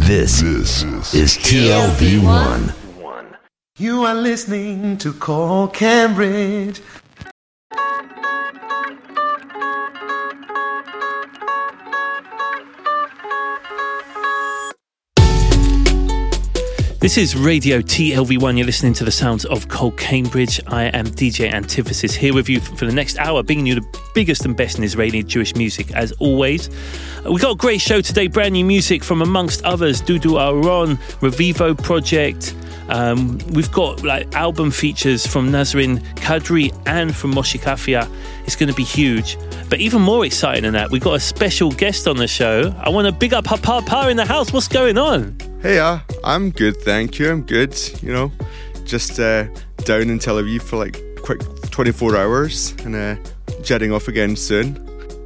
This is TLV1. You are listening to Call Cambridge. This is Radio TLV1. You're listening to the sounds of Cole Cambridge. I am DJ Antithesis here with you for the next hour, bringing you the biggest and best in Israeli Jewish music, as always. We got a great show today, brand new music from, amongst others, Dudu Aharon, Revivo Project. We've got album features from Nazrin Kadri and from Moshe Kafia. It's going to be huge. But even more exciting than that, we've got a special guest on the show. I want to big up Papa in the house. What's going on? Hey, I'm good, thank you. I'm good. Just down in Tel Aviv for quick 24 hours and jetting off again soon.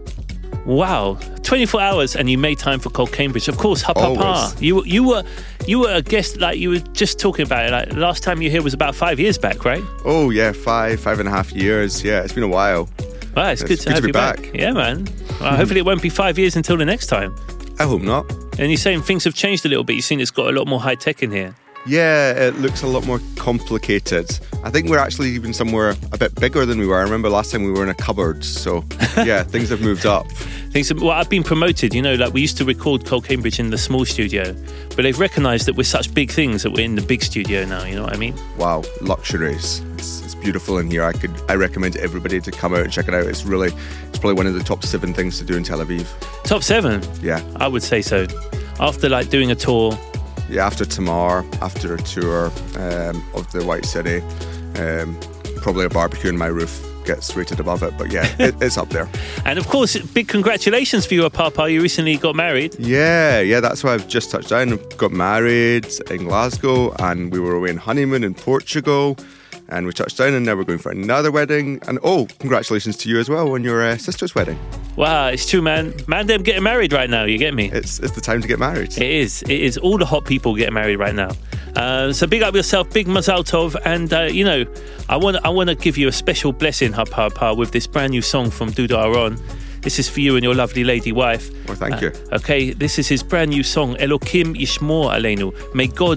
Wow, 24 hours and you made time for Cole Cambridge. Of course, Papa. You were a guest, you were just talking about it. Last time you were here was about 5 years back, right? Oh yeah, 5.5 years. Yeah, it's been a while. Wow, it's good to have you back. Yeah, man. Well, hopefully it won't be 5 years until the next time. I hope not. And you're saying things have changed a little bit. You've seen it's got a lot more high tech in here. Yeah, it looks a lot more complicated. I think we're actually even somewhere a bit bigger than we were. I remember last time we were in a cupboard. So yeah, things have moved up. I've been promoted. We used to record Cole Cambridge in the small studio, but they've recognised that we're such big things that we're in the big studio now. You know what I mean? Wow, luxuries. It's beautiful in here. I recommend everybody to come out and check it out. It's probably one of the top 7 things to do in Tel Aviv. Top 7? Yeah, I would say so. After doing a tour. Yeah, after Tamar, after a tour of the White City, probably a barbecue in my roof gets rated above it, but yeah, it's up there. And of course, big congratulations for you, Papa. You recently got married. Yeah, that's why I've just touched down. Got married in Glasgow, and we were away on honeymoon in Portugal, and we touched down, and now we're going for another wedding. And congratulations to you as well on your sister's wedding. Wow, it's true, man. Man, them getting married right now. You get me? It's the time to get married. It is. All the hot people getting married right now. So big up yourself, big Mazal Tov, and I want to give you a special blessing, Papa, with this brand new song from Dudu Aharon. This is for you and your lovely lady wife. Well, thank you. Okay, this is his brand new song, Elokim Yishmor Aleinu. May God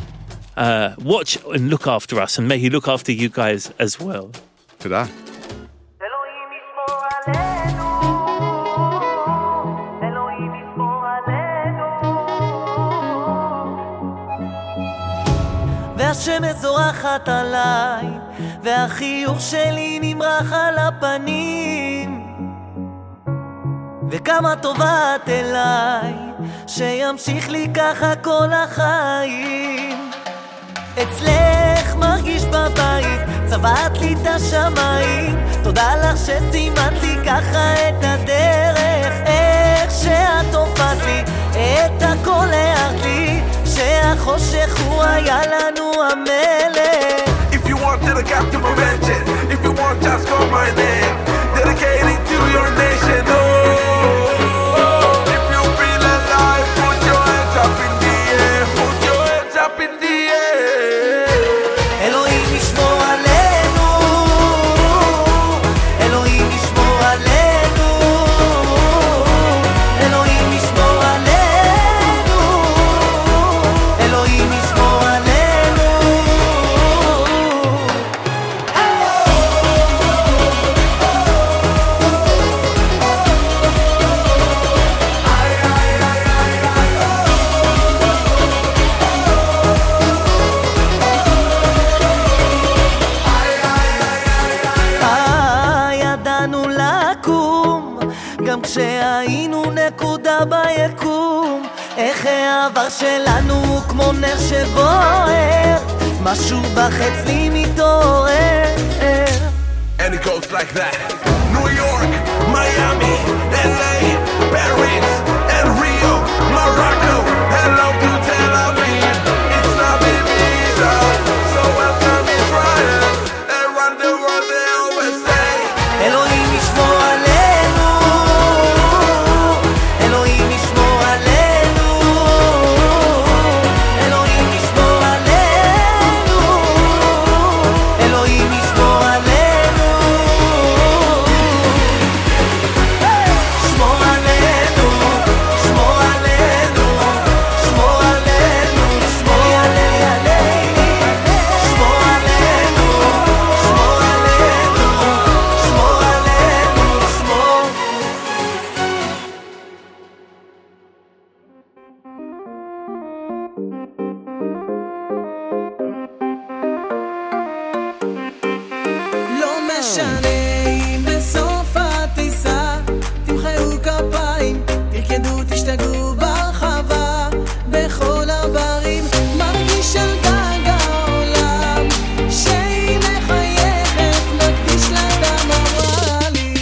watch and look after us, and may He look after you guys as well. Ta-da. והשמש זורחת עליי, והחיוך שלי נמרח על הפנים, וכמה טובת אליי, שימשיך לי ככה כל החיים. אצלך מרגיש בבית, צבעת לי את השמיים, תודה לך שסימנת לי ככה את הדרך, איך שאת הופעת לי, את הכל הערת לי, שהחושך הוא היה לנו המלך. If you want dedicated to mention, if you want just call my name, dedicated to your nation. Oh, if you feel alive, put your hands up in the air, put your hands up in the air. אלוהים ישמור עלינו, אלוהים ישמור עלינו, אלוהים ישמור עלינו, אלוהים ישמור עלינו. ידענו לקום גם כשהיינו נקודה ביקום, איך העבר שלנו כמו נר שבוער, משהו בחץ לי מתעורר. And it goes like that. New York, Miami, LA, Paris, and Rio, Morocco. Hello to Tel Aviv. It's not Ibiza, so welcome Israel. Around the world they always say, אלוהים ישמור עלינו, אלוהים ישמור עלינו, אלוהים ישמור עלינו, אלוהים ישמור עלינו, שמור עלינו, שמור עלינו. משנה אם בסוף הטיסה תמחאו כפיים, תרקדו, תשתגעו ברחבה, בכל הברים מרגיש על גג העולם שהיא מחייכת, מקדיש לדם הוואלים.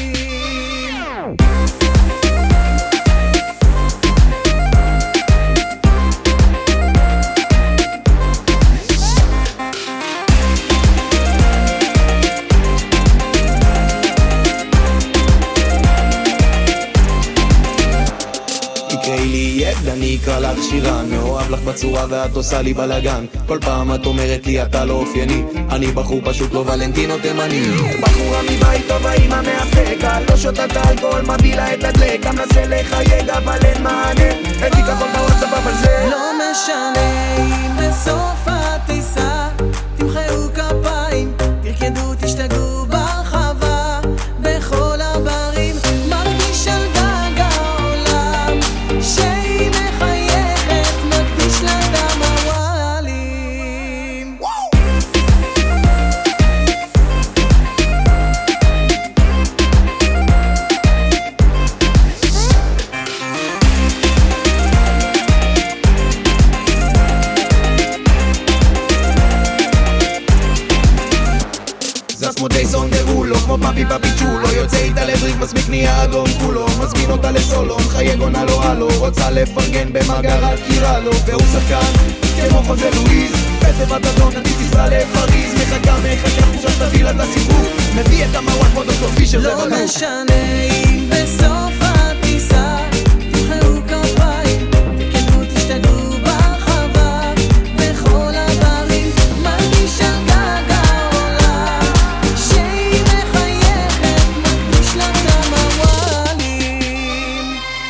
תקראי לי יד, אני אקרא לך שירה, מאוהב לך בצורה ואת עושה לי בלגן, כל פעם את אומרת לי אתה לא אופייני, אני בחור פשוט לא ולנטינו תימני. בחורה מבית טובה אימא מאפקה, לא שותה את האלכוהול, מבילה את הדלק, מנסה לחייג אבל אין מענה, אין לי כחול בוואטסאפ אבל זה לא משנה אם בסוף הטיסה תמחאו כפיים, תרקדו, תשתגעו ברחבה, בכל הברים מרגיש על גג העולם שהיא מחייכת, מקדיש לדם הוואלים. זז כמו טייסון דרולו, כמו פאפי פאפי צ'ולו, יוצא איתה לבריק, מסמיק נהיה אדום כולו, מזמין אותה לסולו, מחייג עונה לו הלו, רוצה לפרגן במאגר על קירלו, והוא שחקן כמו חוזה לואיז, בטבת אדון אני תסרא לפריז, מחכה עכשיו תביא לה את הסיפור, מביא את המרוואט כמו דוקטור פישר, זה בדוק. לא משנה אם בסוף הטיסה תמחאו כפיים, תרקדו, תשתגעו ברחבה, בכל הברים מרגיש על גג העולם שהיא מחייכת, מקדיש לדם הוואלים.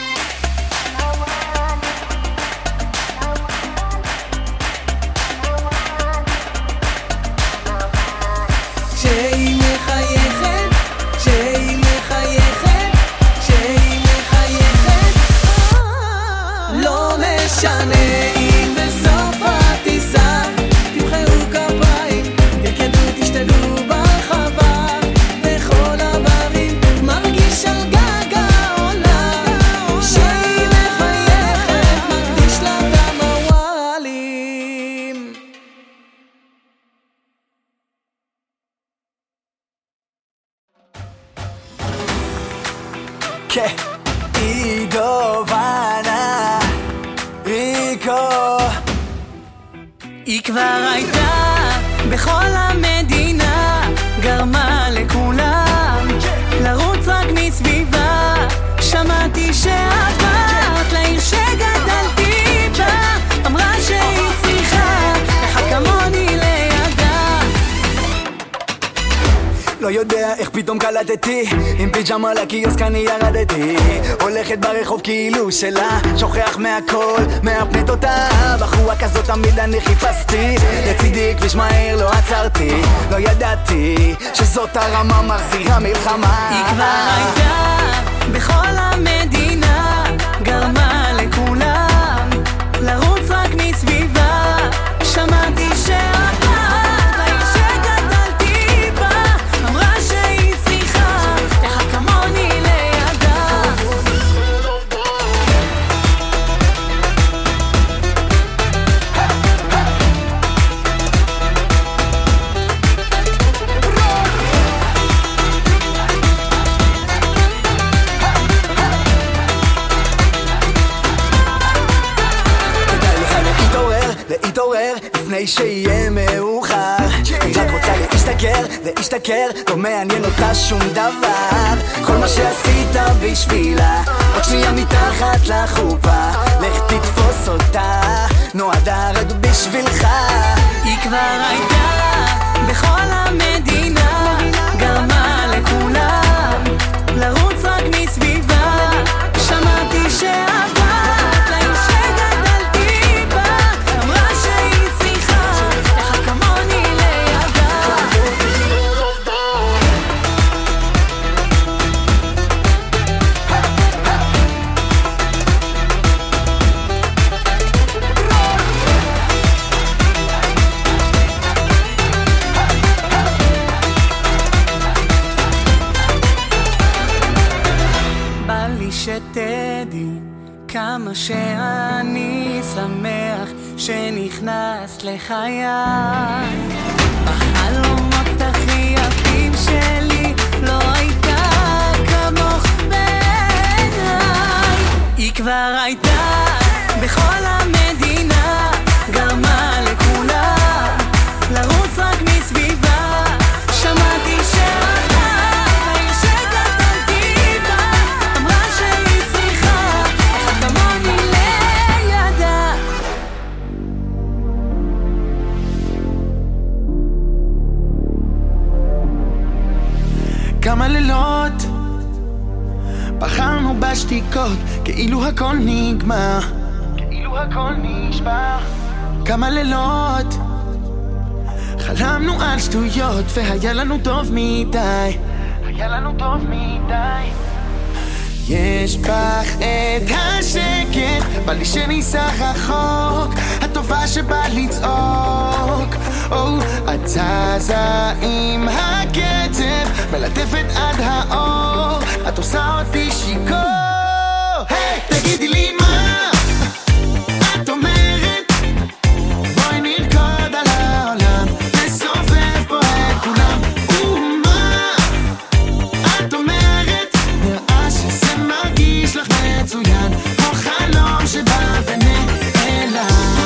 שהיא מחייכת, שהיא מחייכת, שהיא מחייכת, לא משנה אם בסוף הטיסה תמחאו כפיים, תרקדו, תשתגעו ברחבה, בכל הברים מרגיש על גג העולם שהיא מחייכת, מקדיש לדם הוואלים. כן, עידו ואנה, ריקו. היא כבר הייתה בכל המדינה, גרמה לכולם לרוץ רק מסביבה. שמעתי שאת באת לעיר שגדלתי בה, אמרה שהיא צריכה אחד כמוני לידה. לא יודע איך פתאום קלטתי, עם פיג'מה לקיוסק אני ירדתי, הולכת ברחוב כאילו שלה, שוכח מהכל, מאפנט אותה. בחורה כזאת תמיד אני חיפשתי, לצידי כביש מהר לא עצרתי, לא ידעתי שזאת הרמה מחזירה מלחמה. היא כבר הייתה בכל המדינה, גרמה לכולם לרוץ רק מסביבה. שמעתי שאת באת לעיר שגדלתי בה, אמרה שהיא צריכה אחד כמוני לידה. להתעורר לפני שיהיה מאוחר, היא רק רוצה להשתכר, לא מעניין אותה שום דבר. כל מה שעשית בשבילה עוד שנייה מתחת לחופה, לך תתפוס אותה, נועדה רק בשבילך. היא כבר הייתה בכל המדינה, גרמה לכולם לרוץ רק מסביבה. שמעתי שאת באת לעיר שגדלתי בה, אמרה שהיא צריכה אחד כמוני לידה. שאני שמח שנכנס לחיי. בחלומות הכי יפים שלי לא הייתה כמוך בעיניי. היא כבר הייתה בכל המדינה, גרמה לכולם לרוץ רק מסביבה. שמעתי שאתה העיר שגדלתי בה, אמרה שהיא צריכה אחד כמוני לידה. כמה לילות בחרנו בשתיקות, כאילו הכל נגמר, כאילו הכל נשבר. כמה לילות חלמנו על שטויות והיה לנו טוב מדי, היה לנו טוב מדי. יש בך את השקט, בא לי שניסע רחוק, הטובה שבא לצעוק. את זזה עם הקצב, מלטפת עד האור, את עושה אותי שיכור. היי, תגידי לי מה את אומרת, בואי נרקוד על העולם, נסובב פה את כולם. ומה את אומרת, נראה שזה מרגיש לך מצוין, כמו חלום שבא ונעלם.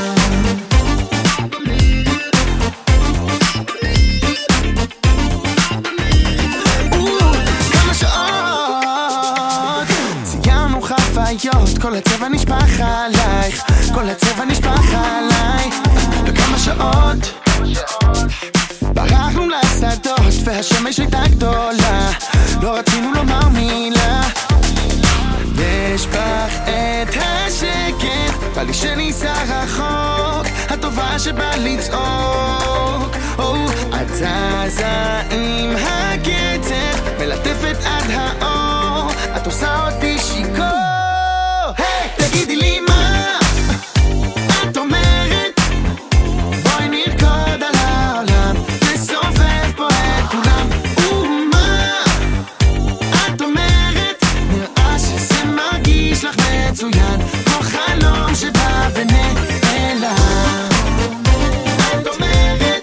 כמה שעות ציינו חוויות, כל הצבע נשפך עלייך, כל הצבע נשפך עליי. וכמה שעות ברחנו לשדות והשמש הייתה גדולה, לא רצינו לומר מילה. יש בך את השקט, בא לי שניסע רחוק, הטובה שבא לצעוק. את זזה עם הקצב, מלטפת עד האור, את עושה אותי שיכור. היי, תגידי לי מה את אומרת, בואי נרקוד על העולם, נסובב פה את כולם. ומה את אומרת, נראה שזה מרגיש לך מצוין, כמו חלום שבא ונעלם. את אומרת,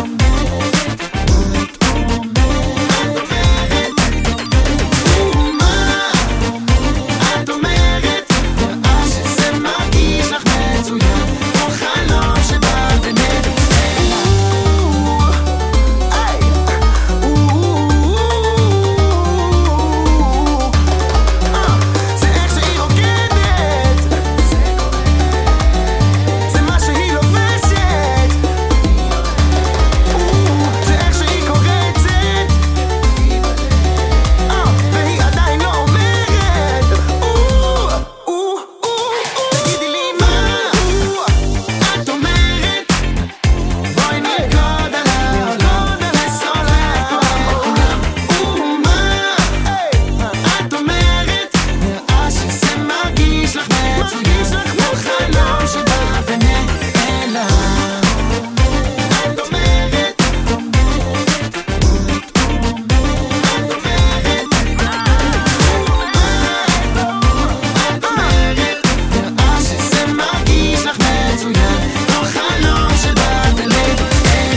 את אומרת, נראה שזה מרגיש לך מצוין, כמו חלום שבא ונעלם. זה איך שהיא רוקדת, זה מה שהיא לובשת, זה איך שהיא קורצת, והיא עדיין לא אומרת. תגידי לי מה את אומרת, בואי נרקוד על העולם, נסובב פה את כולם. ומה את אומרת, נראה שזה מרגיש לך מצוין, כמו חלום שבא ונעלם. את אומרת, נראה שזה מרגיש לך מצוין, כמו חלום שבא ונעלם.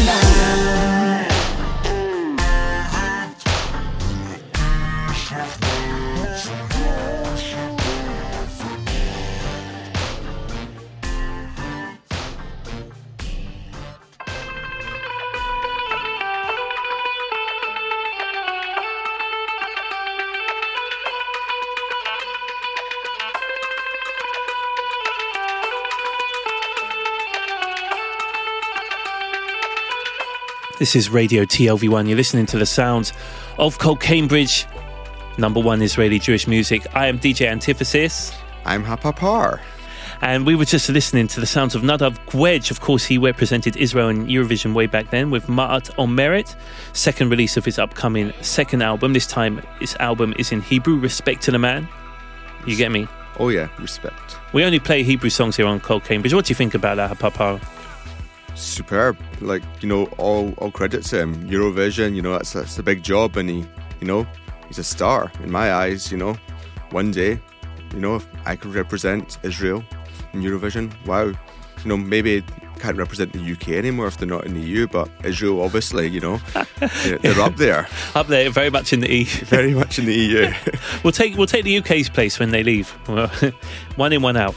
This is Radio TLV1. You're listening to the sounds of Cambridge, #1 Israeli Jewish music. I am DJ Antithesis. I'm Hapapar. And we were just listening to the sounds of Nadav Gwedge. Of course, he represented Israel in Eurovision way back then with Ma'at Omeret, second release of his upcoming second album. This time, his album is in Hebrew, Respect to the Man. You get me? Oh yeah, respect. We only play Hebrew songs here on Cambridge. What do you think about that, Hapapar? Superb. Like, you know, all credit to him. Eurovision, you know, that's a big job, and he's a star in my eyes, you know. One day you know, if I could represent Israel in Eurovision, wow. You know, maybe can't represent the UK anymore if they're not in the EU, but Israel, obviously, you know, they're up there. Up there, very much in the EU. Very much in the EU. We'll take the UK's place when they leave. One in, one out.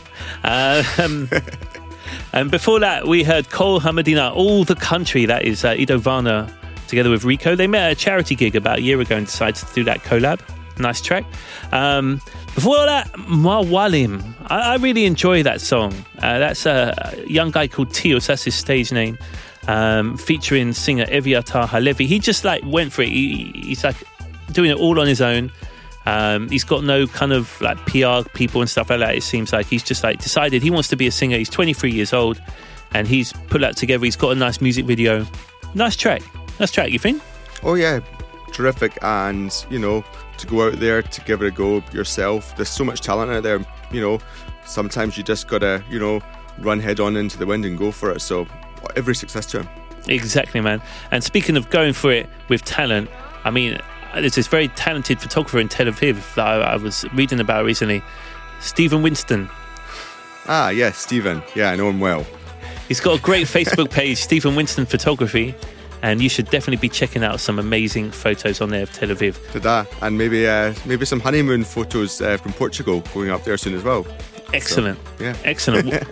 And before that, we heard Kol Hamadina, All the Country. That is Ido Varna together with Rico. They met at a charity gig about a year ago and decided to do that collab. Nice track. Before that, Mawalim. I really enjoy that song. That's a young guy called Tios, that's his stage name, featuring singer Eviatar Halevi. He just like went for it. He's like doing it all on his own. He's got no kind of like PR people and stuff like that. It seems like he's just like decided he wants to be a singer. He's 23 years old and he's put that together. He's got a nice music video. Nice track, you think? Oh yeah, terrific. And you know, to go out there to give it a go yourself, there's so much talent out there. You know, sometimes you just gotta, you know, run head on into the wind and go for it. So every success to him. Exactly, man. And speaking of going for it with talent, I mean, there's this very talented photographer in Tel Aviv that I was reading about recently, Stephen Winston. Ah, yes, Stephen. Yeah, I know him well. He's got a great Facebook page, Stephen Winston Photography, and you should definitely be checking out some amazing photos on there of Tel Aviv. And maybe some honeymoon photos from Portugal going up there soon as well. Excellent. So, yeah. Excellent.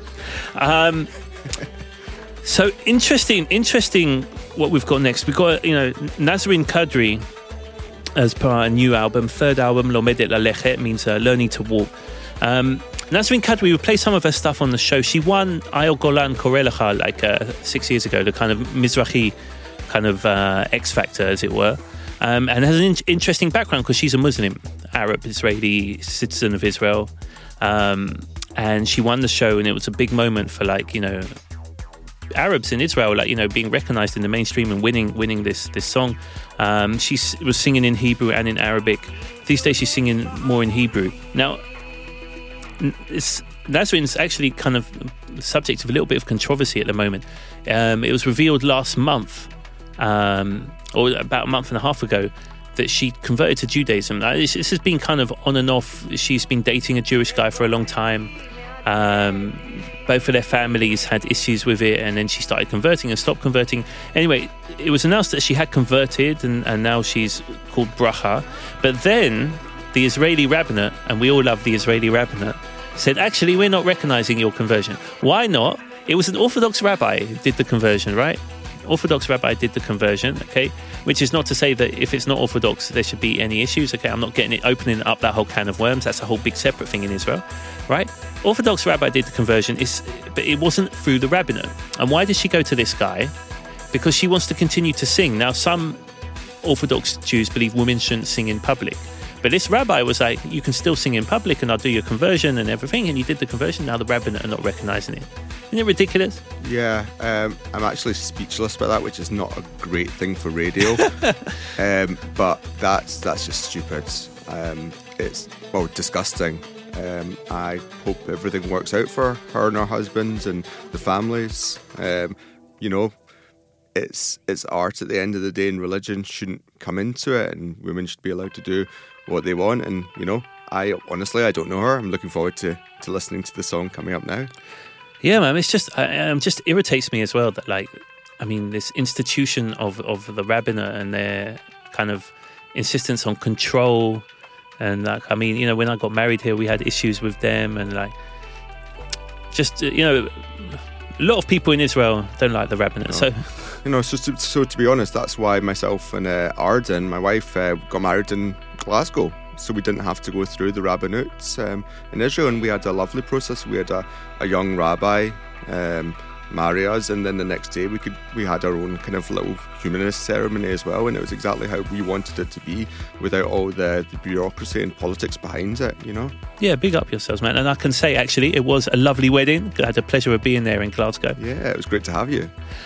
So interesting what we've got next. We've got, you know, Nazrin Kadri as per our new album, third album, Lomedet Lalechet, means learning to walk. Nazrin Kadri, we play some of her stuff on the show. She won Ayol Golan Korelecha like 6 years ago, the kind of Mizrahi kind of X Factor, as it were, and has an interesting background because she's a Muslim, Arab, Israeli citizen of Israel, and she won the show, and it was a big moment for, like, you know, Arabs in Israel, like, you know, being recognized in the mainstream and winning this song. She was singing in Hebrew and in Arabic. These days she's singing more in Hebrew. Now, Nazrin's actually kind of the subject of a little bit of controversy at the moment. It was revealed last month, or about a month and a half ago, that she converted to Judaism. This has been kind of on and off. She's been dating a Jewish guy for a long time. Both of their families had issues with it, and then she started converting and stopped converting. Anyway, it was announced that she had converted, and now she's called Bracha. But then the Israeli rabbinate, and we all love the Israeli rabbinate, said, actually, we're not recognizing your conversion. Why not? It was an Orthodox rabbi who did the conversion, right? Orthodox rabbi did the conversion, okay? Which is not to say that if it's not Orthodox, there should be any issues, okay? I'm not opening up that whole can of worms. That's a whole big separate thing in Israel, right? Orthodox rabbi did the conversion, but it wasn't through the rabbinate. And why did she go to this guy? Because she wants to continue to sing. Now, some Orthodox Jews believe women shouldn't sing in public. But this rabbi was like, you can still sing in public and I'll do your conversion and everything. And you did the conversion. Now the rabbinate are not recognizing it. Isn't it ridiculous? Yeah, I'm actually speechless about that, which is not a great thing for radio. But that's just stupid. It's, well, disgusting. I hope everything works out for her and her husbands and the families. You know, it's art at the end of the day, and religion shouldn't come into it, and women should be allowed to do what they want. And, you know, I don't know her. I'm looking forward to listening to the song coming up now. Yeah, man, it's just irritates me as well that, like, I mean, this institution of the rabbinate and their kind of insistence on control, and, like, I mean, you know, when I got married here, we had issues with them, and, like, just, you know, a lot of people in Israel don't like the rabbinate. No. So, you know, so to be honest, that's why myself and Arden, my wife, got married in Glasgow. So we didn't have to go through the rabbinate in Israel, and we had a lovely process. We had a young rabbi marry us, and then the next day we had our own kind of little humanist ceremony as well, and it was exactly how we wanted it to be, without all the bureaucracy and politics behind it, you know? Yeah, big up yourselves, man. And I can say, actually, it was a lovely wedding. I had the pleasure of being there in Glasgow. Yeah, it was great to have you.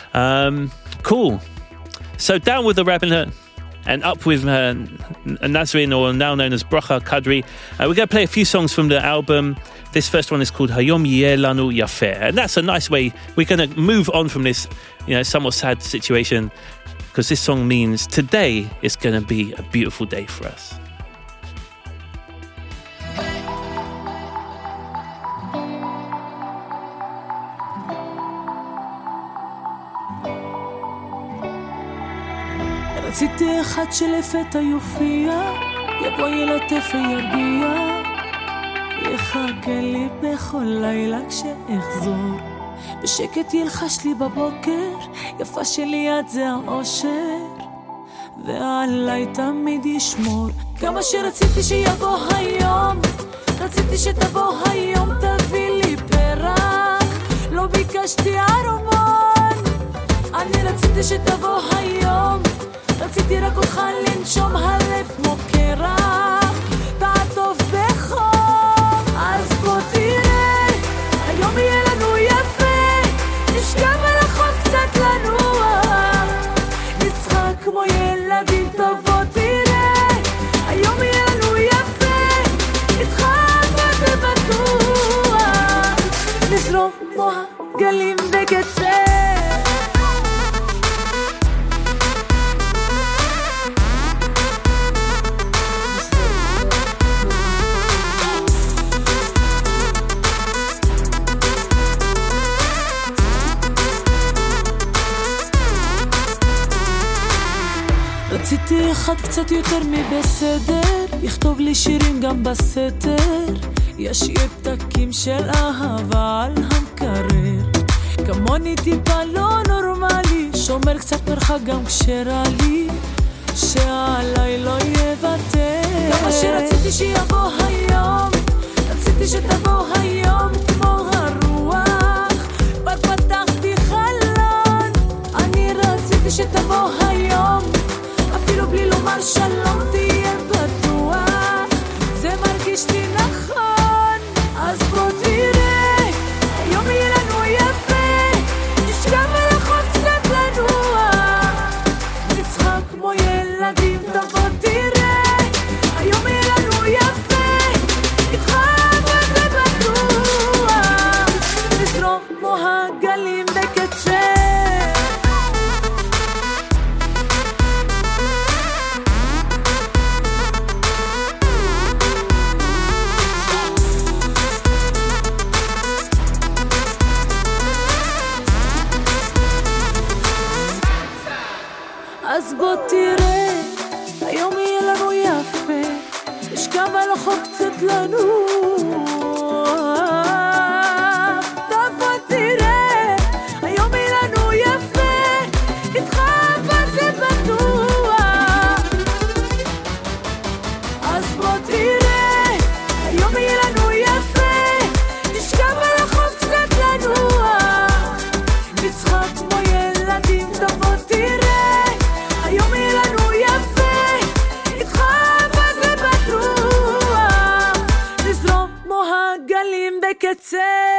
Cool. So down with the rabbinate, and up with Nazrin, or now known as Bracha Kadri. We're going to play a few songs from the album. This first one is called Hayom Yeh Lanu Yafeh, and that's a nice way. We're going to move on from this, you know, somewhat sad situation, because this song means today is going to be a beautiful day for us. רציתי אחד שלפתע יופיע, יבוא ילטף וירגיע, יחכה לי בכל לילה כשאחזור, בשקט ילחש לי בבוקר, יפה שלי עד זה האושר, ועליי תמיד ישמור. כמה שרציתי שיבוא היום, רציתי שתבוא היום, תביא לי פרח, לא ביקשתי ארמון. אני רציתי שתבוא היום, רציתי רק אותך לנשום, הלב כמו קרח, תעטוף בחום. אז בוא תראה, היום יהיה לנו יפה, נשכב על החוף קצת לנוח, נשחק כמו ילדים, תבוא תראה, היום יהיה לנו יפה, איתך וזה בטוח, נזרום כמו הגלים בקצה. רציתי אחד קצת יותר מבסדר, יכתוב לי שירים גם בסתר, ישאיר פתקים של אהבה על המקרר, כמוני טיפה לא נורמלי, שומר קצת מרחק גם כשרע לי, שעליי לא יוותר. כמה שרציתי שיבוא היום, רציתי שתבוא היום כמו הרוח, כבר פתחתי חלון, אני רציתי שתבוא היום, אפילו בלי לומר שלום תהיה בטוח, זה מרגיש לי נכון. אז בוא תראה, היום יהיה לנו יפה, נשכב על החוף קצת לנוח, נצחק כמו ילדים, תבוא תראה, היום יהיה לנו יפה, איתך וזה בטוח, נזרום כמו הגלים בקצה. אז בוא תראה, היום יהיה לנו יפה, נשכב על החוף קצת לנוח, תבוא תראה, היום יהיה לנו יפה, איתך וזה בטוח. אז בוא תראה, היום יהיה לנו יפה, נשכב על החוף קצת לנוח, נצחק כמו ילדים, תבוא תראה, היום יהיה לנו יפה, איתך וזה בטוח, נזרום כמו הגלים בקצה.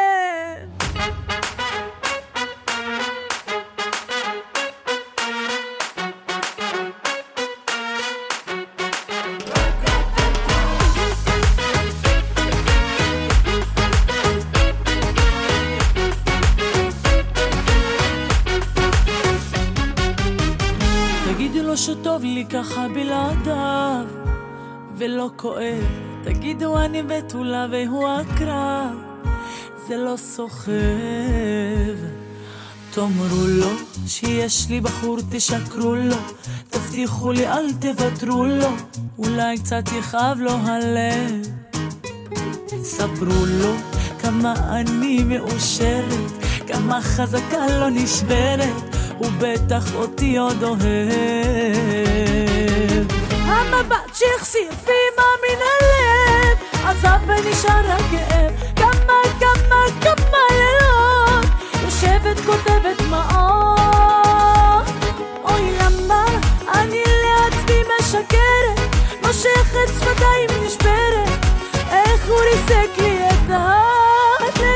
תגידו לו שטוב לי ככה בלעדיו ולא כואב, תגידו אני בתולה והוא הקרב, זה לא סוחב, תאמרו לו שיש לי בחור, תשקרו לו, תבטיחו לי אל תוותרו לו, אולי קצת יכאב לו הלב, ספרו לו כמה אני מאושרת, כמה חזקה לא נשברת, הוא בטח אותי עוד אוהב. המבט שהחסיר בי מן הלב, עזב ונשאר הכאב, כמה לילות, יושבת כותבת דמעות, אוי למה אני לעצמי משקרת, מושכת שפתיים נשברת, איך הוא ריסק לי את הלב.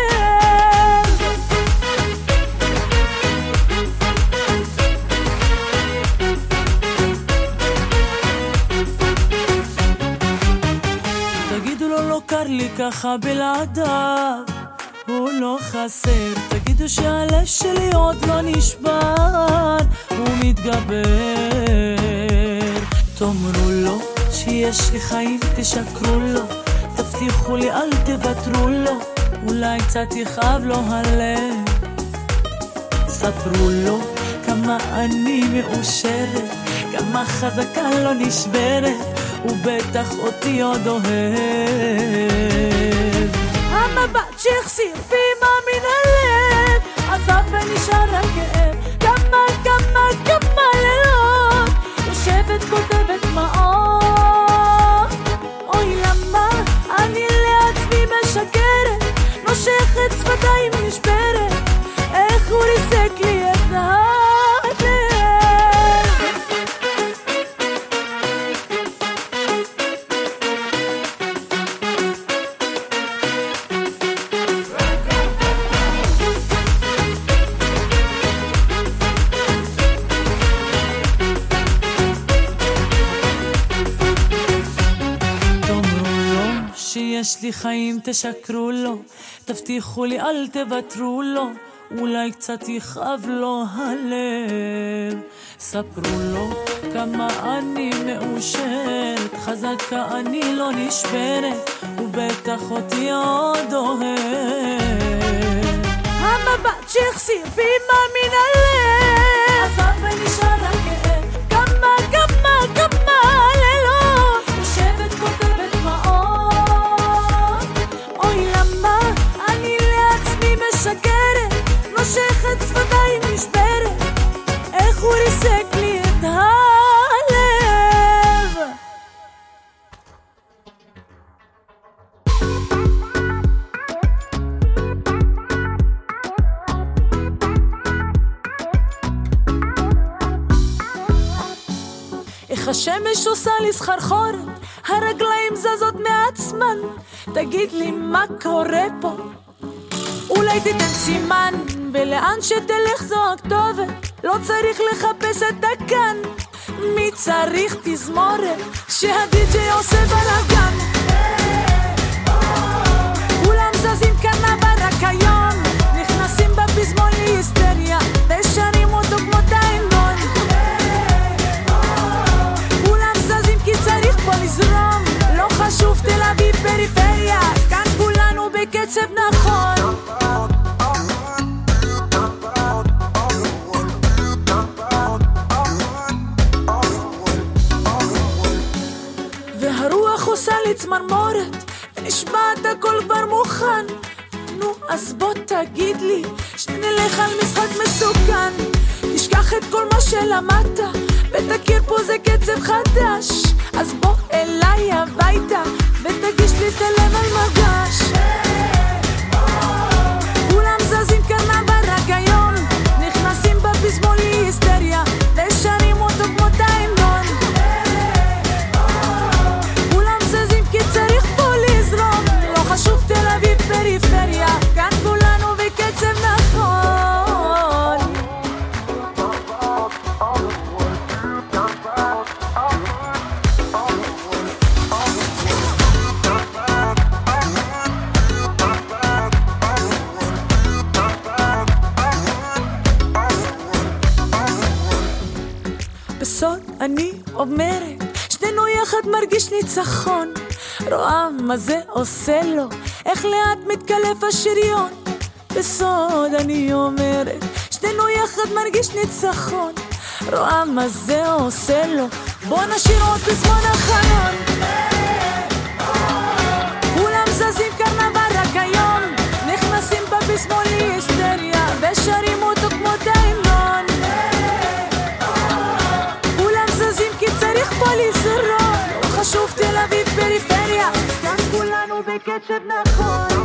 לא קר לי ככה בלעדיו, הוא לא חסר, תגידו שהלב שלי עוד לא נשבר, הוא מתגבר, תאמרו לו שיש לי חיים, תשקרו לו, תבטיחו לי אל תוותרו לו, אולי קצת יכאב לו הלב, ספרו לו כמה אני מאושרת, כמה חזקה לא נשברת, ובטח אותי עוד אוהב. המבט שהחסיר פימה מן הלב, עזב ונשאר הכאב. כמה לילות יושבת כותבת מעות. אוי למה אני לעצמי משקרת, נושכת שפתיים נשברת, איך הוא ריסק לי את הלב. יש לי חיים, תשקרו לו, תבטיחו לי, אל תוותרו לו, אולי קצת יכאב לו הלב. ספרו לו כמה אני מאושרת, חזקה אני לא נשברת, ובטח אותי עוד אוהב. המבט שהחסיר פימה מן הלב, עזב ונשאר הכאב. כמה לילות יושבת כותבת מעות. אוי למה אני לעצמי משקרת, נושכת שפתיים נשברת, איך הוא ריסק לי את הלב. איך השמש עושה לי סחרחורת, הרגליים זזות מעצמן, תגיד לי מה קורה פה, אולי תיתן סימן, ולאן שתלך זו הכתובת, לא צריך לחפש את הכאן. מי צריך תזמורת שהדי-ג'יי עושה בלגן? כולם זזים כאן רק היום, נכנסים בפזמון להיסטריה, ושרים אותו כמו ההמנון. כולם זזים כי צריך פה לזרום, לא חשוב תל אביב פריפריה, כאן כולנו בקצב נכון. והרוח עושה לי צמרמורת, ונשמעת הכל כבר מוכן. נו אז בוא תגיד לי שנלך על משחק מסוכן, תשכח את כל מה שלמדת ותכיר פה זה קצב חדש. אז בוא אליי הביתה ותגיש לי את הלב על מגש. כולם זזים כאן רק היום, נכנסים בפזמון להיסטריה, ושרים אותו כמו ההמנון. כולם זזים כי צריך פה לזרום, לא חשוב תל אביב פריפריה, כאן כולנו בקצב נכון. בסוד אני אומרת, שנינו יחד מרגיש ניצחון, רואה מה זה עושה לו, איך לאט מתקלף השריון. בסוד אני אומרת, שנינו יחד מרגיש ניצחון, רואה מה זה עושה לו, בוא נשאיר עוד בזמן החלון. כולם זזים קרנבל רק היום, נכנסים בפזמון להיסטריה, ושרים אותו כמו ההמנון. כולם זזים כי צריך פה לזרום, לא חשוב תל אביב פריפריה, כאן כולנו בקצב נכון.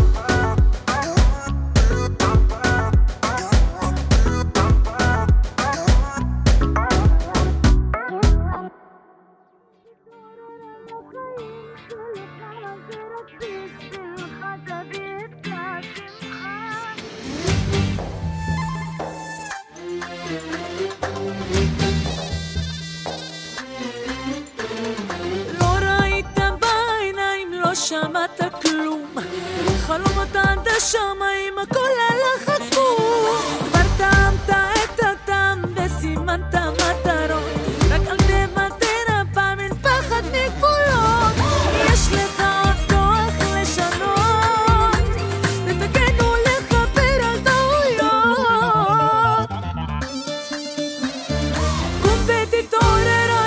שמעת כלום, חלומות עד השמיים הכל הלך עקום, כבר טעמת את הטעם וסימנת מטרות, רק אל תוותר הפעם, אין פחד מגבולות, יש לך עוד כוח לשנות, לתקן ולכפר על טעויות. קום ותתעורר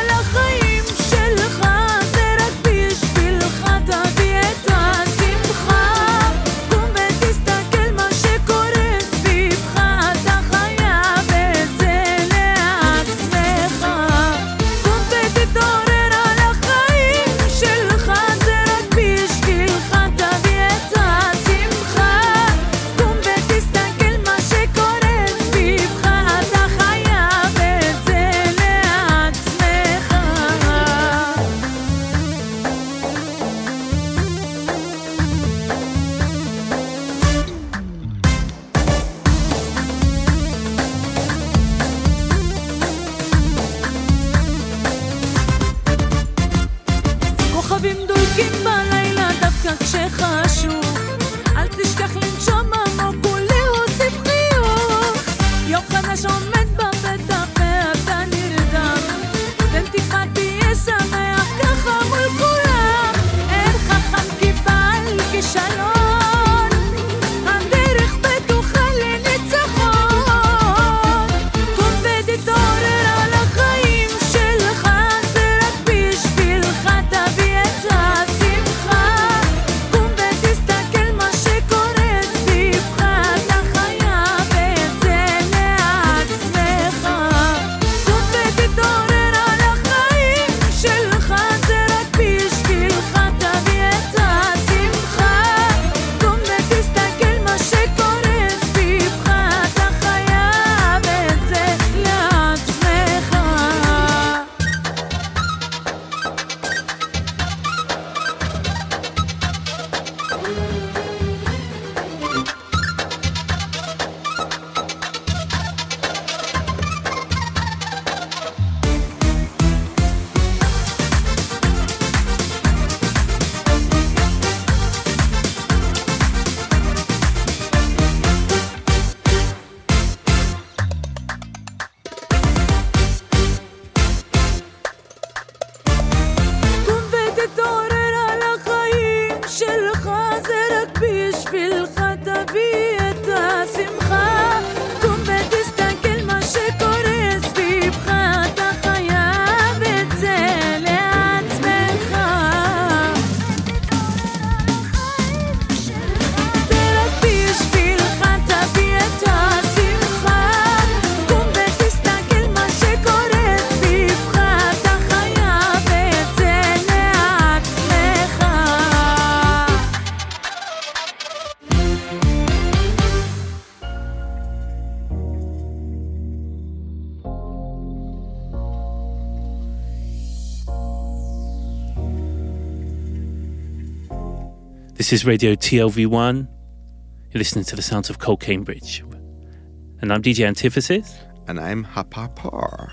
This is Radio TLV1. You're listening to the sounds of Cole Cambridge. And I'm DJ Antithesis. And I'm Hapapar.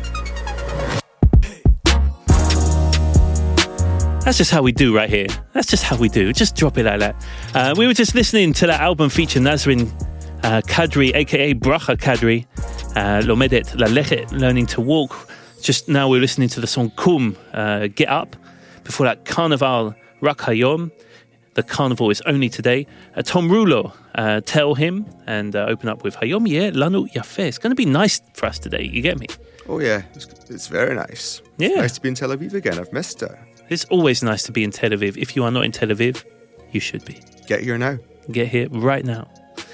That's just how we do right here. That's just how we do. Just drop it like that. We were just listening to that album featuring Nazrin Kadri, aka Bracha Kadri, Lomedet Lalechet, learning to walk. Just now we're listening to the song Kum, Get Up. Before that, Carnival Rak Hayom. The carnival is only today. Tom Rulo, Tell Him, and open up with Hayom Yeh Lanu Yafeh. It's going to be nice for us today, you get me? Oh yeah, it's very nice. Yeah. It's nice to be in Tel Aviv again. I've missed it. It's always nice to be in Tel Aviv. If you are not in Tel Aviv, you should be. Get here now. Get here right now.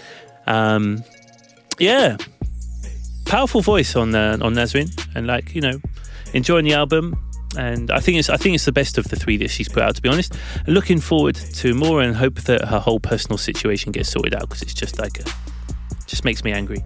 Yeah. Powerful voice on Nazrin, and like, you know, enjoying the album. And I think it's the best of the three that she's put out, to be honest. Looking forward to more and hope that her whole personal situation gets sorted out, because it's just like just makes me angry.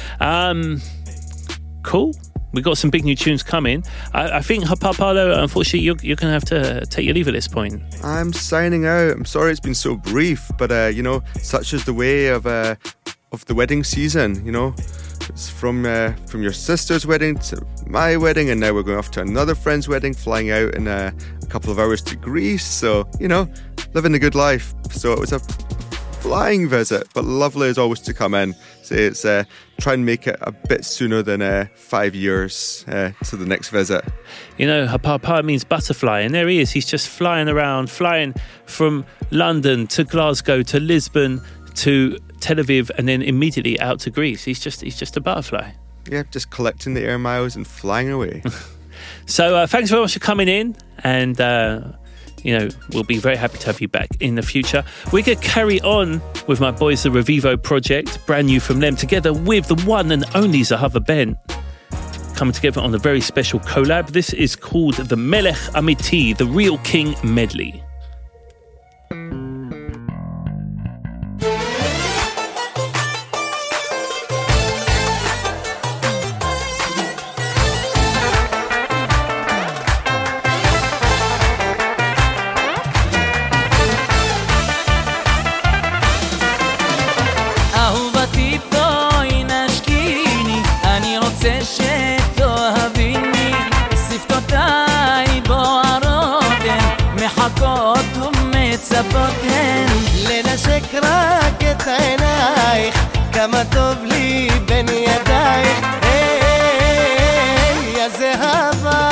Cool. We got some big new tunes coming. I think Hapapalo, unfortunately, you're going to have to take your leave at this point. I'm signing out. I'm sorry it's been so brief, but you know, such is the way of the wedding season. You know, it's from your sister's wedding to my wedding, and now we're going off to another friend's wedding, flying out in a couple of hours to Greece. So, you know, living a good life. So it was a flying visit, but lovely as always to come in. So it's try and make it a bit sooner than 5 years to the next visit. You know, Hapapa means butterfly, and there he is. He's just flying around, flying from London to Glasgow to Lisbon to Tel Aviv, and then immediately out to Greece. He's just a butterfly. Yeah, just collecting the air miles and flying away. So thanks very much for coming in, and you know, we'll be very happy to have you back in the future. We're going to carry on with my boys, the Revivo Project, brand new from them, together with the one and only Zahava Ben, coming together on a very special collab. This is called the Melech Amiti, the Real King Medley. מצפותן לנשק רק את עינייך כמה טוב לי בין ידייך יא זהבה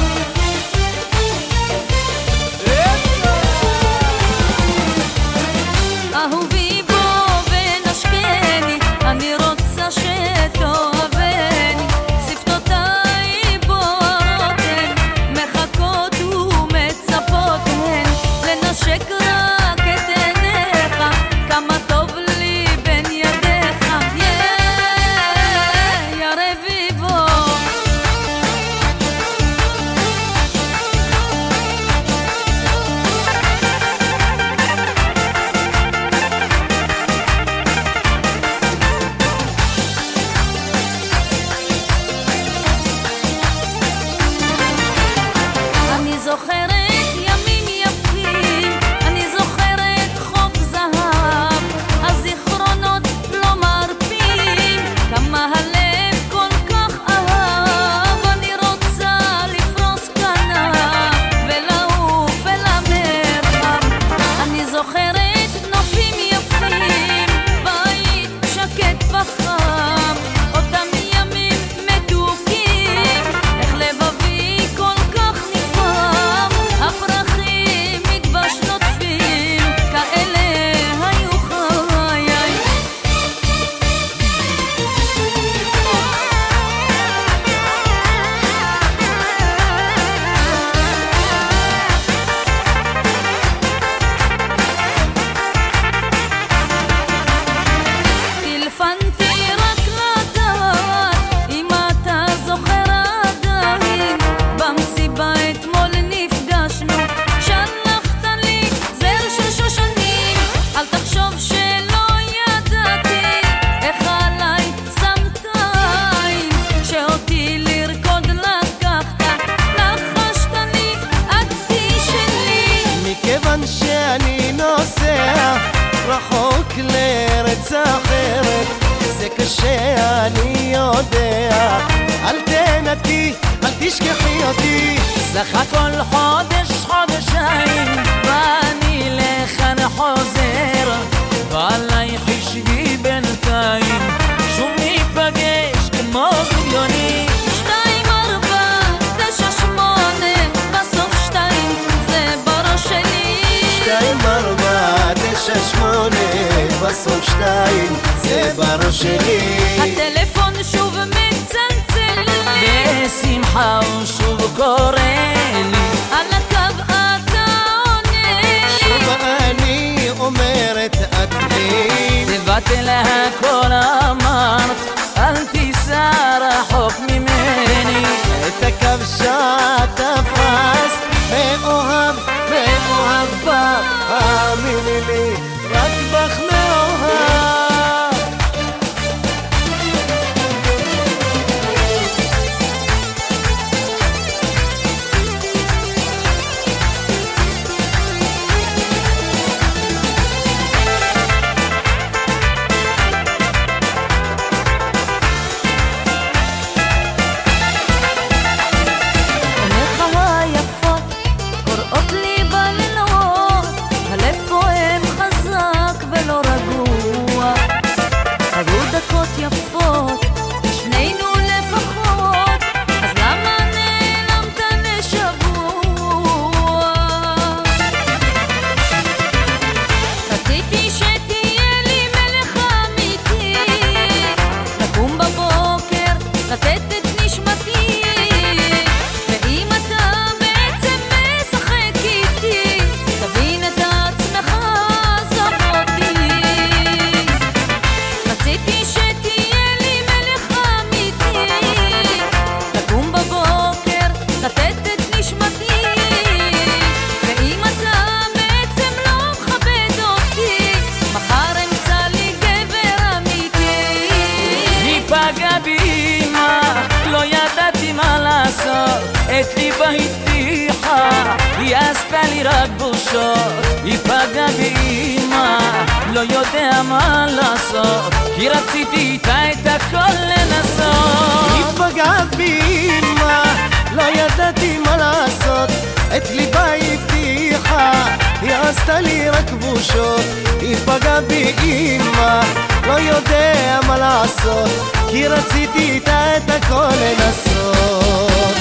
אהובי בוא ונשקני אני רוצה שתאהבני שפתותיי בוערות מחכות ומצפות לנשק רק את עיניך כמה טוב לי בין ידיך שאני יודע, אל תנתקי, אל תשכחי אותי. סך הכל חודשיים ואני לכאן חוזר, ועליי חשבי בינתיים שוב ניפגש כמו זוגיוני. 2, 4, 9, 8 בסוף 2 זה בראש שלי. 2, 4, 9, 8 בסוף 2 זה בראש שלי. הטלפון שוב מצלצל בשמחה הוא שוב קורא לי, על הקו אתה עונה לי, שוב אני אומרת את לי. תבטל הכל אמרת, אל תיסע רחוק ממני. את הקו שאת תפס מאוהב בה, האמיני לי רק בך מאוהב. יפות, שנינו לפחות, אז למה נעלמת לשבוע? רציתי שתהיה לי מלך אמיתי, לקום בבוקר, לתת את נשמתי, ואם אתה בעצם משחק איתי, תבין את עצמך, עזוב אותי. רציתי לתת את נשמתי, ואם אתה בעצם לא מכבד אותי, מחר אמצא לי גבר אמיתי. היא פגעה בי אמא, לא ידעתי מה לעשות, את ליבה הבטיחה, היא עשתה לי רק בושות. היא פגעה בי אמא, לא יודע מה לעשות, כי רציתי איתה את הכל לנסות. היא פגעה בי אמא, לא ידעתי מה לעשות, את ליבה הבטיחה, היא עשתה לי רק בושות. היא פגעה בי אמא, לא יודע מה לעשות, כי רציתי איתה את הכל לנסות.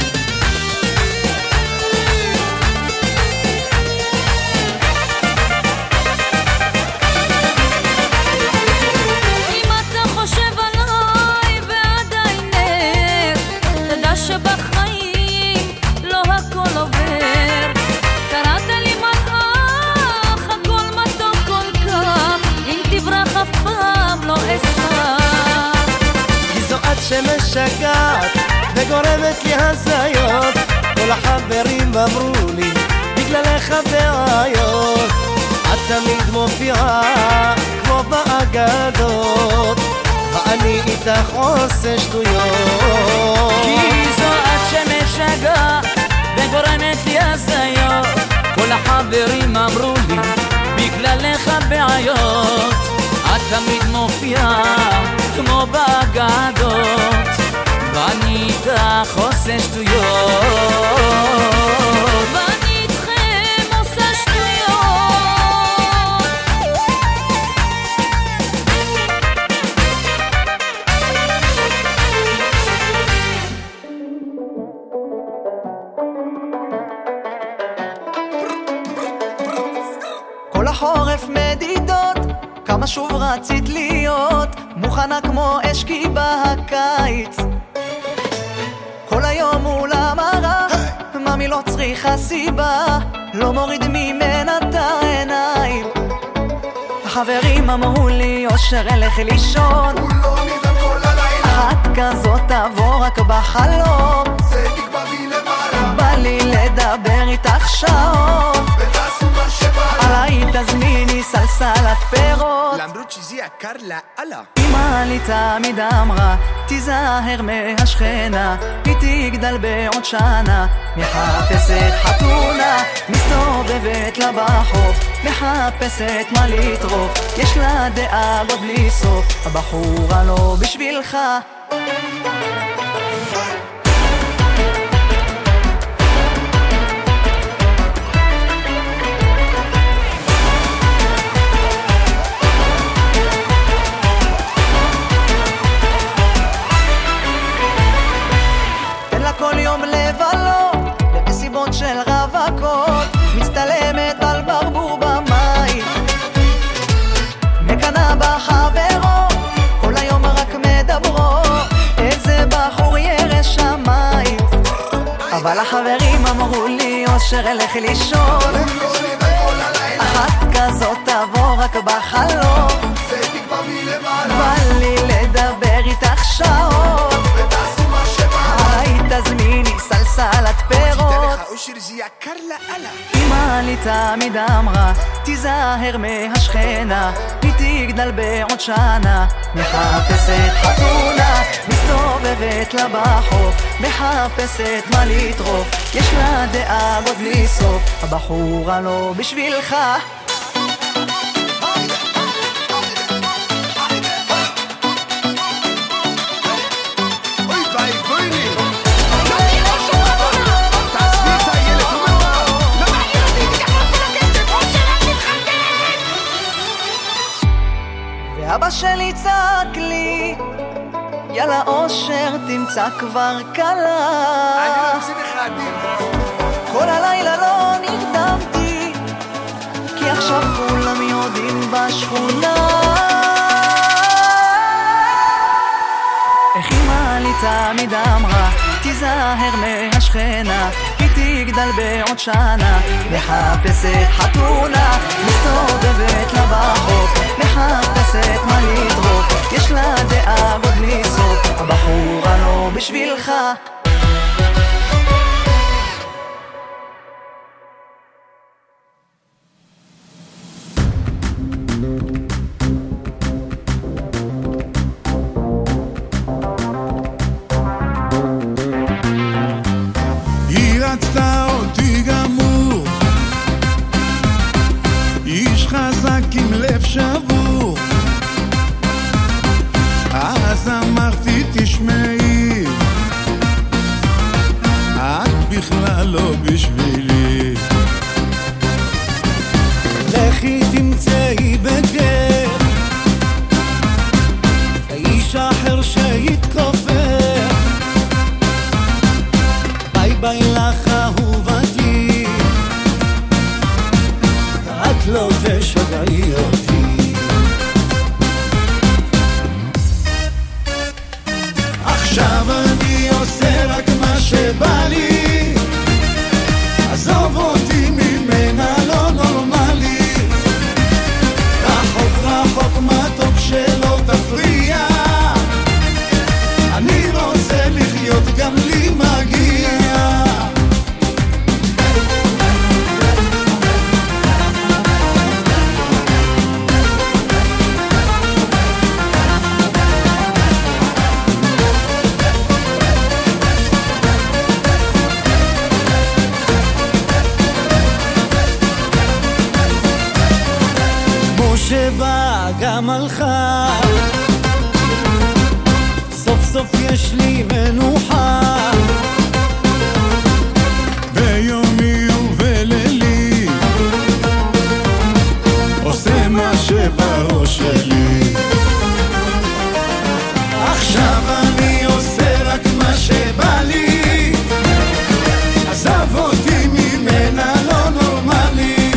אם אתה חושב עליי ועדיין נר, תדע שבחיים לא הכל עובר. קראת לי מלאך, הכל מתוק כל כך, אם תברח אף פעם לא אסחק. כי זו את שמשגעת וגורמת לי הזיות, כל החברים אמרו לי בגללך בעיות. את תמיד מופיעה כמו באגדות, ואני איתך עושה שטויות. כי זו את שמשגעת וגורמת לי הזיות, כל החברים אמרו לי בגללך בעיות. את תמיד מופיעה כמו באגדות, ואני איתך עושה שטויות. ואני איתכם עושה שטויות. כל החורף מדידות, כמה שוב רצית להיות מוכנה כמו אש כי בא הקיץ. כל היום מול המראה, ממי לא צריכה סיבה, לא מוריד ממנה את העיניים. החברים אמרו לי אושר אלך לישון, הוא לא נדם כל הלילה, אחת כזאת תבוא רק בחלום. זה נקבע מלמעלה, בא לי לדבר איתך שעות, ותעשו מה שבא. עליי תזמיני סלסלת פירות. למרות שזה יקר לאללה, אמא לי תמיד אמרה תיזהר מהשכנה, היא תגדל בעוד שנה, מחפשת חתונה, מסתובבת לה בחוף מחפשת מה לטרוף, יש לה דאגות בלי סוף, הבחורה לא בשבילך. כל יום לבלות במסיבות של רווקות, מצטלמת על ברבור במים, מקנה בחברות, כל היום רק מדברות, איזה בחור ירש שמיים. אבל החברים אמרו לי אושר אלך לישון, אחת כזאת תבוא רק בחלום, בא לי לדבר איתך שעות, תזמיני סלסלת פירות. אמא לי תמיד אמרה תיזהר מהשכנה, היא תגדל בעוד שנה, מחפשת חתונה, מסתובבת לה בחוף, מחפשת מה לטרוף, יש לה דאגות בלי סוף, הבחורה לא בשבילך. אבא שלי צעק לי יאללה אושר תמצא כבר קלה, אני רוצה בחדים. כל הלילה לא נרדמתי כי עכשיו כולם יודעים בשכונה, איך אמא לי תמיד אמרה תיזהר מהשכנה, היא תגדל בעוד שנה, מחפשת חתונה, מסתובבת לה בחוף, מחפשת מה לטרוף, יש לה דאגות בלי סוף, הבחורה לא בשבילך. רצתה אותי גמור, איש חזק עם לב שבור, אז אמרתי תשמעי, את בכלל לא בשבילי, לכי תמצאי בכיף איש אחר שיתכופף, ביי ביי לך אהובתי, את לא תשגעי אותי. עכשיו אני עושה רק מה שבא לי, עזוב אותי ממנה לא נורמלי, רחוק רחוק מתוק שלא תפריע, אני רוצה לחיות גם לי מגיע. שבא גם הלכה, סוף סוף יש לי מנוחה, ביומי ובלילי עושה מה שבראש שלי, עכשיו אני עושה רק מה שבא לי, עזב אותי ממנה לא נורמלי,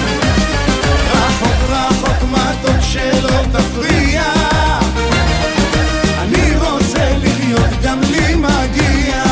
רחוק רחוק מתוק שלא תפריע, אני רוצה לחיות גם לי מגיע.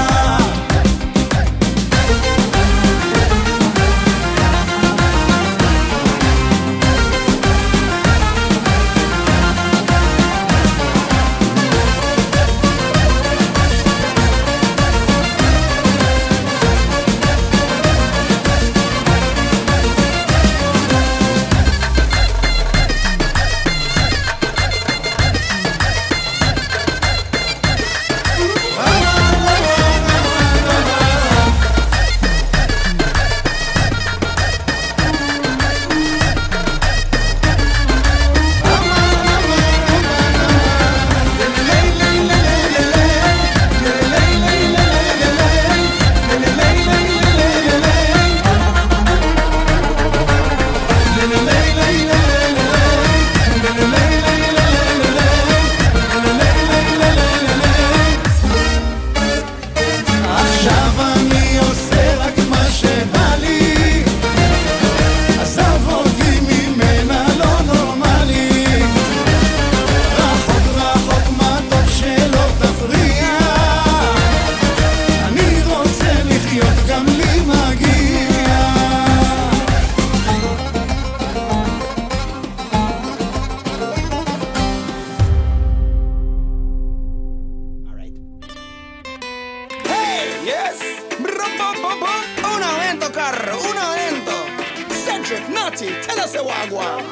Matty, tell us a wagwan.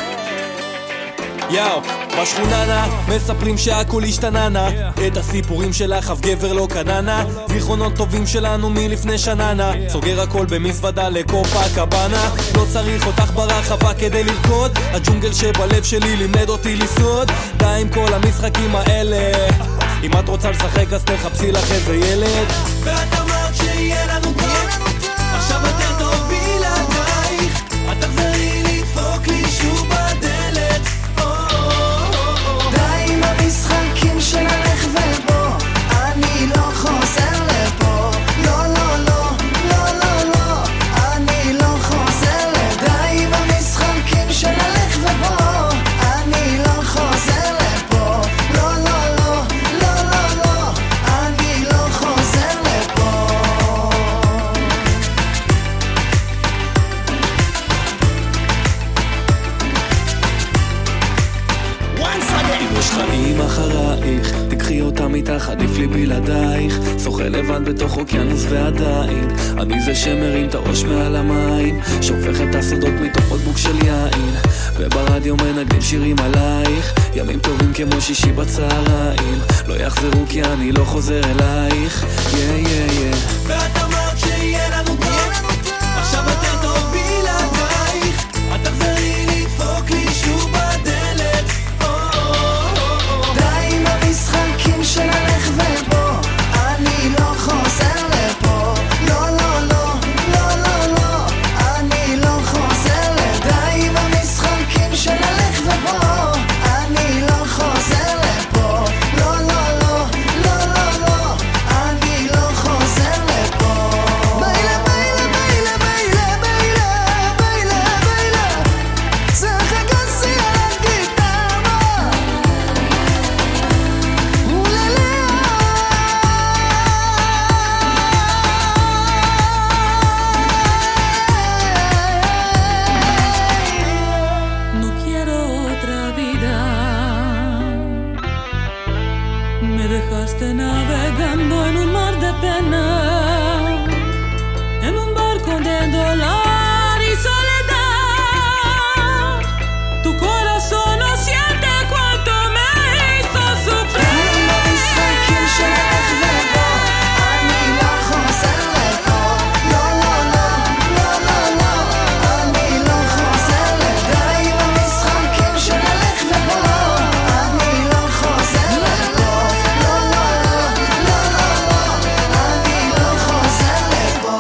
יאו, בשכוננה, מספרים שהכל השתננה את הסיפורים שלך אף גבר לא קננה זיכרונות טובים שלנו מלפני שננה סוגר הכל במזוודה לקופה קבנה לא צריך אותך ברחבה כדי לרקוד הג'ונגל שבלב שלי לימד אותי לשרוד די עם כל המשחקים האלה אם את רוצה לשחק אז תחפשי לך איזה ילד ואת אמרת שיהיה לנו טוב עכשיו יותר טוב בלעדייך את תחזרי לדפוק לי שוב בדלת די עם המשחקים של הלך ובוא אני לא חוזר לפה לא לא לא לא לא לא אני לא חוזר די עם המשחקים של הלך ובוא אני לא חוזר לפה לא לא לא לא לא לא אני לא חוזר לפה אם יש חיים אחרייך תקחי אותם איתך עדיף לי בלעדייך שוחה לבד בתוך אוקיינוס ועדיין אני זה שמרים את הראש מעל המים שופך את הסודות מתוך עוד בוק של יין וברדיו מנגנים שירים עלייך ימים טובים כמו שישי בצהריים לא יחזרו כי אני לא חוזר אלייך ואת אמרת שיהיה לנו טוב עכשיו יותר טוב בלעדייך את תחזרי לדפוק לי שוב בדלת די עם המשחקים של הלך ובוא אני לא חוזר לפה לא לא לא לא לא לא אני לא חוזר די עם המשחקים של הלך ובוא אני לא חוזר לפה לא לא לא לא לא לא אני לא חוזר לפה ביילה ביילה ביילה ביילה ביילה ביילה ביילה זה חגסי על הגיטרה No quiero otra vida. Me dejaste navegando en un mar de pena, en un barco de dolor y soledad. Tu corazón no siente cuánto me hizo sufrir. המשחקים שלך ובוא אני לא חוזר לפה לא לא לא לא לא לא אני לא חוזר די עם המשחקים שלך ובוא אני לא חוזר לפה לא לא לא לא לא לא אני לא חוזר לפה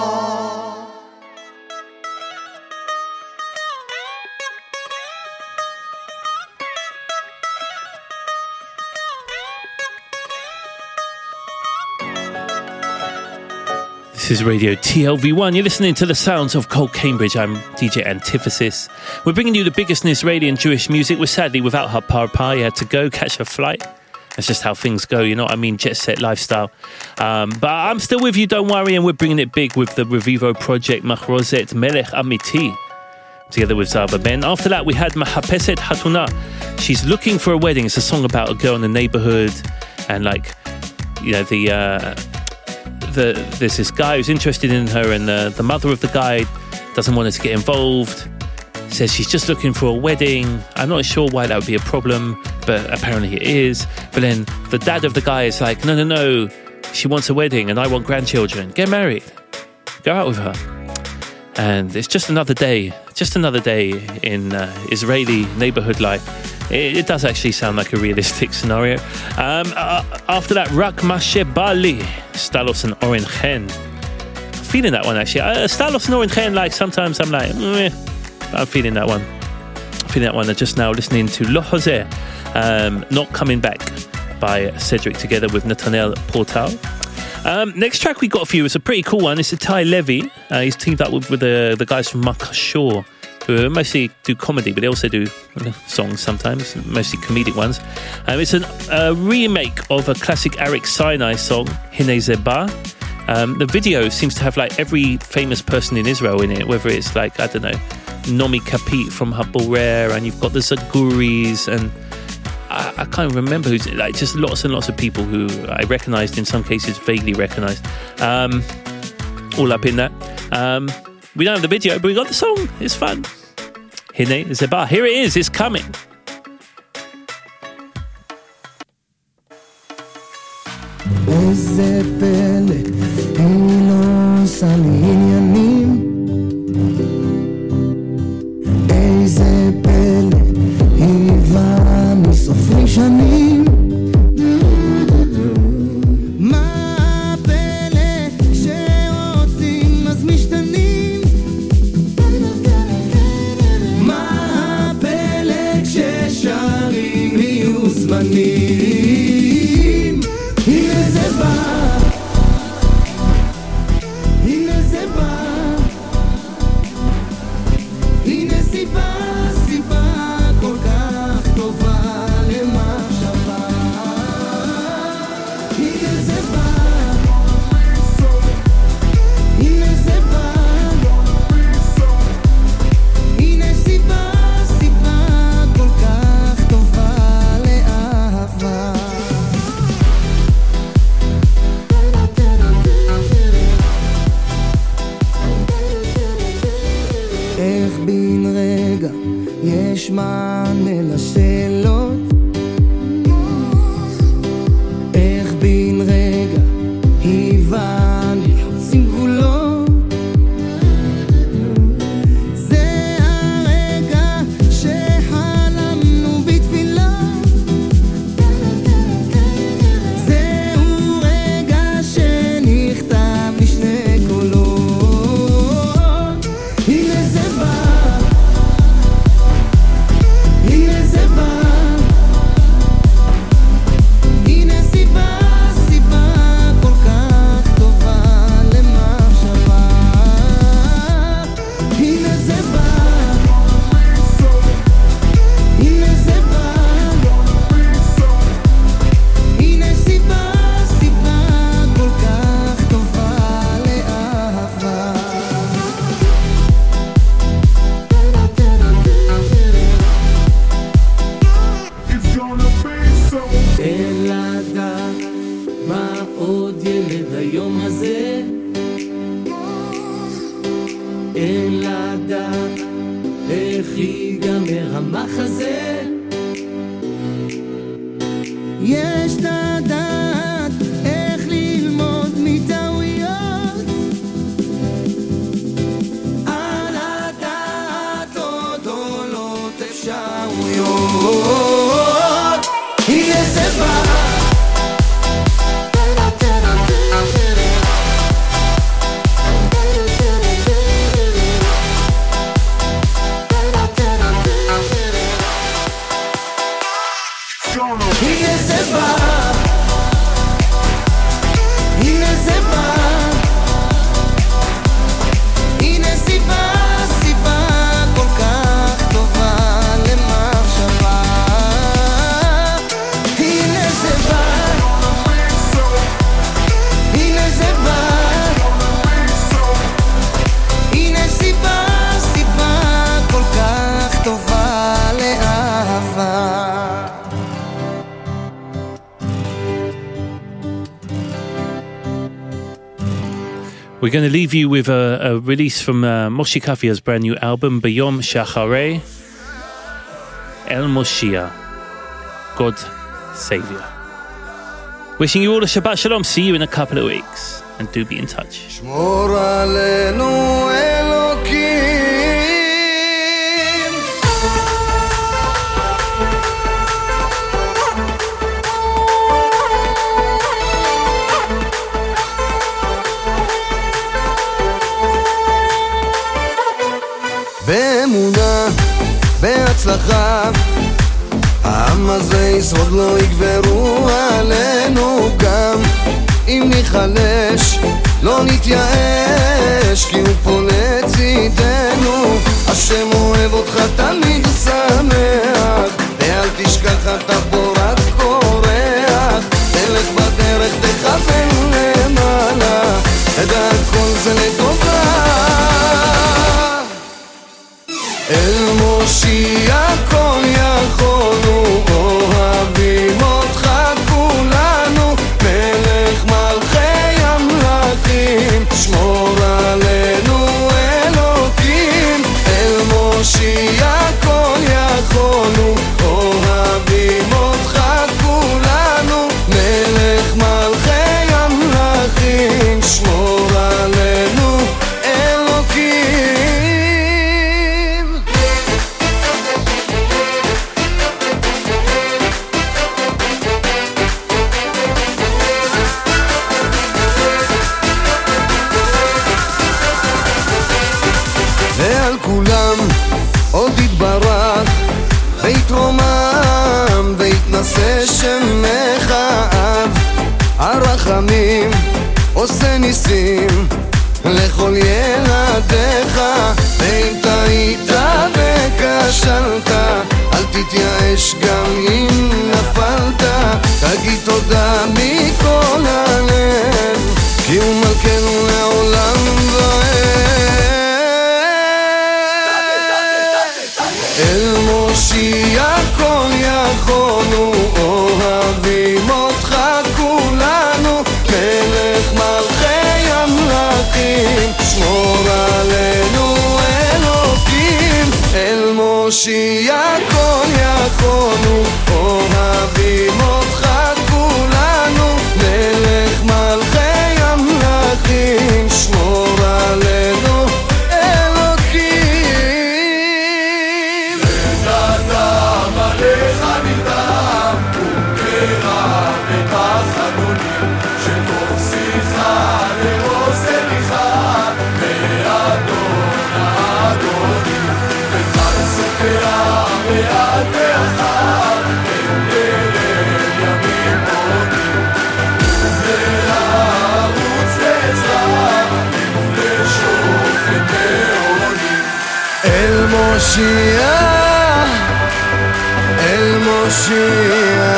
This is Radio TLV1. You're listening to the sounds of Cold Cambridge. I'm DJ Antithesis. We're bringing you the biggest in Israeli and Jewish music. We're sadly without her Parpa. He had to go catch a flight. That's just how things go, you know what I mean? Jet set lifestyle. But I'm still with you, don't worry. And we're bringing it big with the Revivo project, Machrozet Melech Amiti, together with Zaba Ben. After that, we had Mahapeset Hatuna. She's looking for a wedding. It's a song about a girl in the neighborhood. And like, you know, there's this guy who's interested in her, and the mother of the guy doesn't want her to get involved, says she's just looking for a wedding. I'm not sure why that would be a problem, but apparently it is. But then the dad of the guy is like, no, she wants a wedding and I want grandchildren. Get married. Go out with her. And it's just another day in Israeli neighborhood life. It does actually sound like a realistic scenario. After that, Rak Mashe Bali, Stalos and Oren Chen. Feeling that one actually. Stalos and Oren Chen, like sometimes I'm like, I'm feeling that one. I'm just now listening to Lo Jose, Not Coming Back by Cedric together with Nathaniel Portal. Next track we got for you is a pretty cool one. It's a Ty Levy. He's teamed up with the guys from Makashore, who mostly do comedy, but they also do songs sometimes, mostly comedic ones. It's a remake of a classic Arik Sinai song, Hine Zeba. The video seems to have like every famous person in Israel in it, whether it's like, I don't know, Nomi Kapit from Haborer, and you've got the Zaguris, and I can't remember who's, like, just lots and lots of people who I recognised, in some cases vaguely recognised, all up in that. We don't have the video, but we got the song. It's fun. Hine Zeba. Here it is. It's coming. איזה פלא, היא לא עושה לי עניינים. איזה פלא, היא באה מסופרים שנים. מה הפלא שרוצים אז משתנים? מה הפלא כששרים יהיו זמנים? הנה זה בא, הנה זה בא, הנה סיבה, סיבה כל כך טובה למחשבה. הנה זה בא, הנה זה בא, הנה סיבה, סיבה כל כך טובה לאהבה. איך בין רגע יש מענה לשאלות? איך בין רגע הבנו חוצים גבולות? זה הרגע שחלמנו בתפילות. זהו רגע שנכתב בשני קולות. הנה זה בא, הנה זה בא, הנה סיבה, סיבה כל כך טובה למחשבה. הנה זה בא, הנה זה בא, הנה סיבה, סיבה כל כך טובה לאהבה. אין לדעת מה עוד ילד היום הזה. אין לדעת איך ייגמר המחזה. יש לדעת איך ללמוד מטעויות. על הדעת עוד עולות אפשרויות. הנה זה בא, הנה זה בא, הנה זה בא, הנה סיבה, סיבה כל כך טובה למחשבה. הנה זה בא, הנה זה בא, הנה סיבה, סיבה כל כך טובה לאהבה. We're going to leave you with a release from Moshe Kafia's brand new album, Bayom Shacharei, El Moshiach, God Savior. Wishing you all a Shabbat Shalom. See you in a couple of weeks. And do be in touch. שמור עלינו אלוקים. באמונה, בהצלחה, העם הזה ישרוד, לא יגברו עלינו. גם אם ניחלש, לא נתייאש, כי הוא פה לצידנו. השם אוהב אותך תמיד שמח, ואל תשכח אתה פה רק קורח. תלך בדרך, תכוון למעלה, תדע כל זה לטובה. אל מושיע כל יכול, אוהבים אותך כולנו, מלך מלכי המלכים, שמור עלינו אלוהים. נעשה שמך אב הרחמים עושה ניסים לכל ילדיך ואם טעית וכשלת אל תתייאש גם אם נפלת תגיד תודה מכל הלב כי הוא מלכנו לעולם ועד אל מושיע כל יכול הוא אוהבים אותך כולנו מלך מלכי המלכים שמור עלינו אלוקים אל מושיע כל יכול הוא אוהבים אותך כולנו מלך מלכי המלכים שמור עלינו אלוקים ונדם עליך נרדם וקרע את החלונים שטוב שיחה לראש סליחה מאדון האדונים וחל סופיה ועד מאחר אין דרך ימים עודים ולרוץ לעזרה לפלשות ונעולים אל מושיע אל מושיע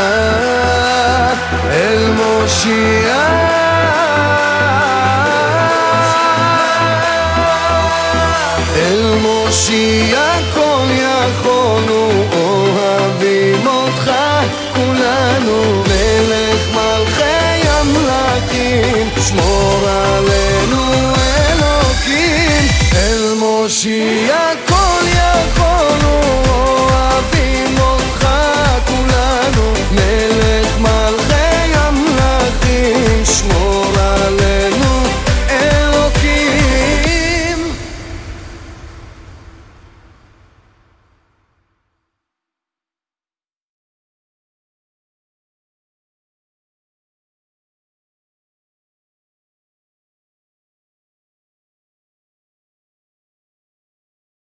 אל מושיע אל מושיע כל יכולנו אוהבים אותך כולנו מלך מלכי המלכים שמור עלינו אלוקים אל מושיע